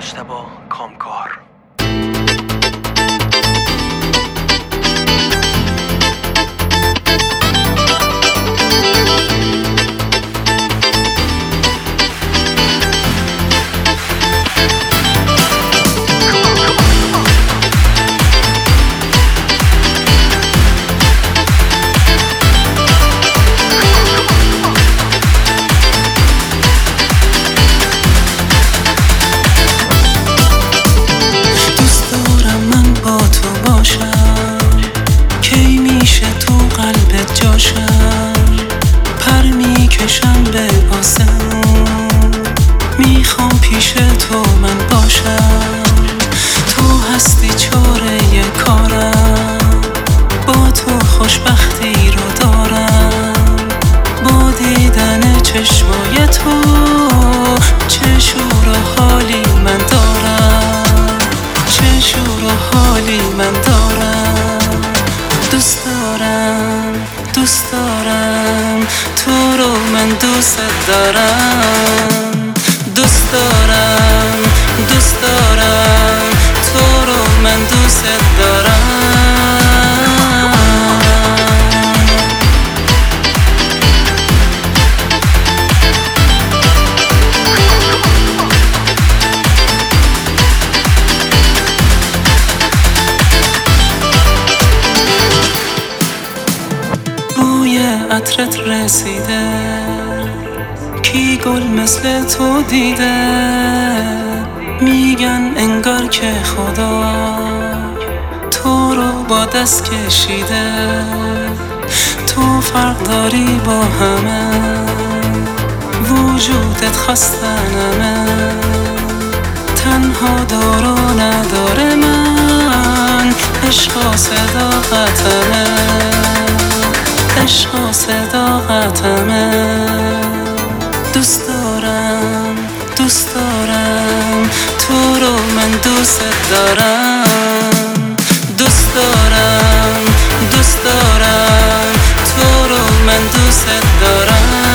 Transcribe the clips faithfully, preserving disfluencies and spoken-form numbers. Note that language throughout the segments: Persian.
مجتبی کامکار. کی میشه تو قلبت جاشم، پر میکشم به آسمون، میخوام پیش تو من باشم. تو هستی چاره کارم، با تو خوشبختی رو دارم. با دیدن چشمای تو چه شور و حالی من دارم، چه شور و حالی من دارم. دوست دارم دوست دارم تو رو من دوست دارم. دوست دارم دوست دارم تو رو من دوست دارم. عطرت رسیده، کی گل مثل تو دیده؟ میگن انگار که خدا تو رو با دست کشیده. تو فرق داری با همه، وجودت خواستنمه. تنها دار و نداره من، عشق و صداقتمه، عشق و صداقتمه. دوست دارم دوست دارم تو رو من دوست دارم. دوست دارم دوست دارم تو رو من دوست دارم.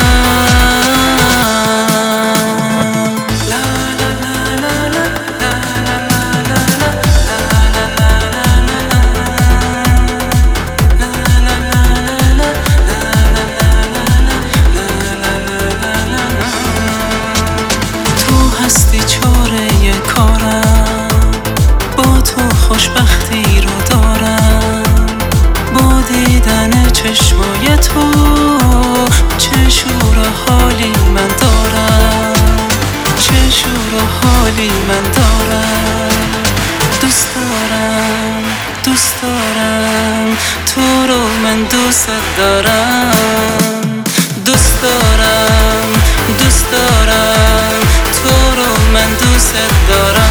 هستی چاره کارم، با تو خوشبختی رو دارم. با دیدن چشمای تو چه شور و حالی من دارم، چه شور و حالی من دارم. دوست دارم دوست دارم تو رو من دوست دارم. دوست دارم دوست دارم تو رو من دوست دارم.